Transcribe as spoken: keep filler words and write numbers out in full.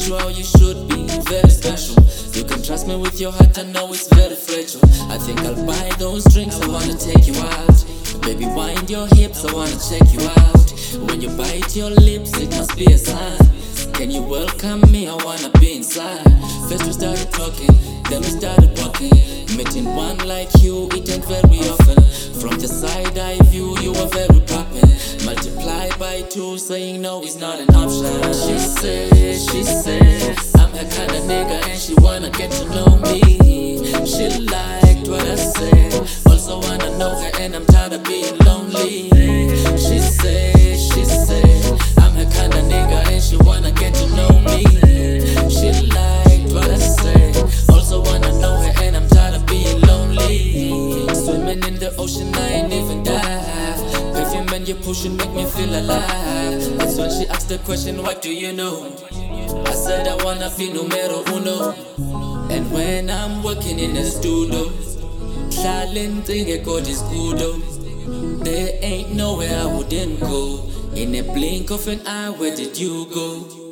treat you how you should be, very special. You can trust me with your heart, I know it's very fragile. I think I'll buy those drinks, I wanna take you out. Baby, wind your hips, I wanna check you out. When you bite your lips, it must be a sign. Can you welcome me? I wanna be inside. First we started talking, then we started walking. Meeting one like you, it ain't very often. From the side eye view, you were very poppin'. Multiply by two, saying no is not an option. She said, she said, I'm her kinda nigga and she wanna get to know me. She liked what I said, also wanna know her and I'm tired of being lonely. She said, she said, I'm her kinda nigga and she wanna get to know me. She liked what I said, also wanna know her and I'm tired of being lonely. Swimming in the ocean, I ain't even dive. Perfume and you pushing make me feel alive. That's when she asked the question, what do you know? I said I wanna be numero uno. And when I'm working in the studio, silent thing I got is good. There ain't nowhere I wouldn't go. In a blink of an eye, where did you go?